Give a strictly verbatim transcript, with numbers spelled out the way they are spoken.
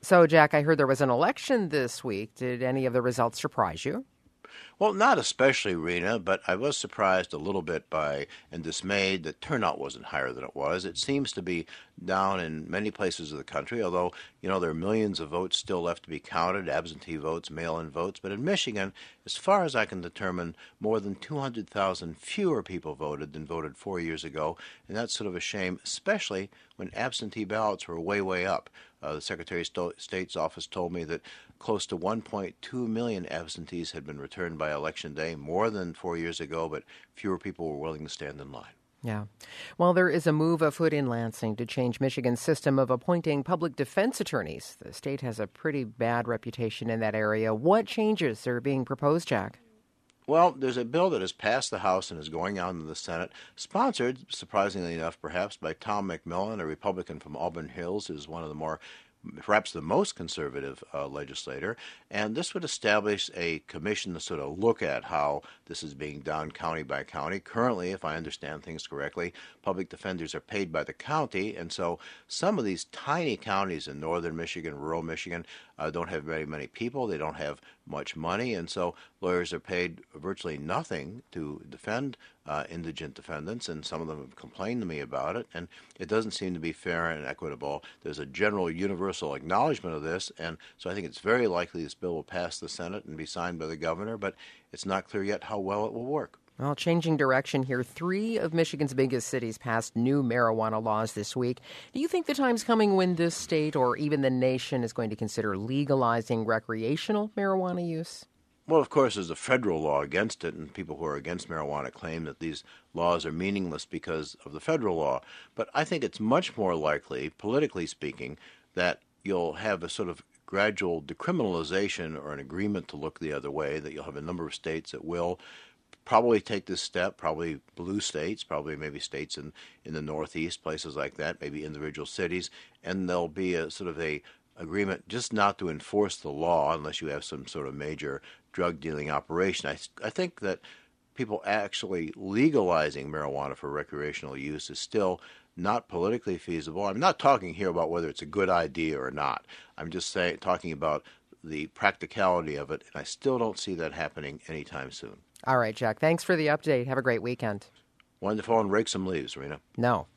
So, Jack, I heard there was an election this week. Did any of the results surprise you? Well, not especially, Rena, but I was surprised a little bit by and dismayed that turnout wasn't higher than it was. It seems to be down in many places of the country, although, you know, there are millions of votes still left to be counted, absentee votes, mail-in votes. But in Michigan, as far as I can determine, more than two hundred thousand fewer people voted than voted four years ago, and that's sort of a shame, especially when absentee ballots were way, way up. Uh, the Secretary of State's office told me that close to one point two million absentees had been returned by Election Day, more than four years ago, but fewer people were willing to stand in line. Yeah. Well, there is a move afoot in Lansing to change Michigan's system of appointing public defense attorneys. The state has a pretty bad reputation in that area. What changes are being proposed, Jack? Well, there's a bill that has passed the House and is going on to the Senate, sponsored, surprisingly enough, perhaps, by Tom McMillan, a Republican from Auburn Hills, who's one of the more perhaps the most conservative uh, legislator, and this would establish a commission to sort of look at how this is being done county by county. Currently, if I understand things correctly, public defenders are paid by the county, and so some of these tiny counties in northern Michigan, rural Michigan, uh, don't have very many people. They don't have much money, and so lawyers are paid virtually nothing to defend uh, indigent defendants, and some of them have complained to me about it, and it doesn't seem to be fair and equitable. There's a general universal acknowledgement of this, and so I think it's very likely this bill will pass the Senate and be signed by the governor, but it's not clear yet how well it will work. Well, changing direction here, three of Michigan's biggest cities passed new marijuana laws this week. Do you think the time's coming when this state or even the nation is going to consider legalizing recreational marijuana use? Well, of course, there's a federal law against it, and people who are against marijuana claim that these laws are meaningless because of the federal law. But I think it's much more likely, politically speaking, that you'll have a sort of gradual decriminalization or an agreement to look the other way, that you'll have a number of states that will probably take this step, probably blue states, probably maybe states in, in the Northeast, places like that, maybe individual cities, and there'll be a sort of a agreement just not to enforce the law unless you have some sort of major drug dealing operation. I, I think that people actually legalizing marijuana for recreational use is still not politically feasible. I'm not talking here about whether it's a good idea or not. I'm just saying, talking about the practicality of it, and I still don't see that happening anytime soon. All right, Jack. Thanks for the update. Have a great weekend. Wonderful, and rake some leaves, Rena. No.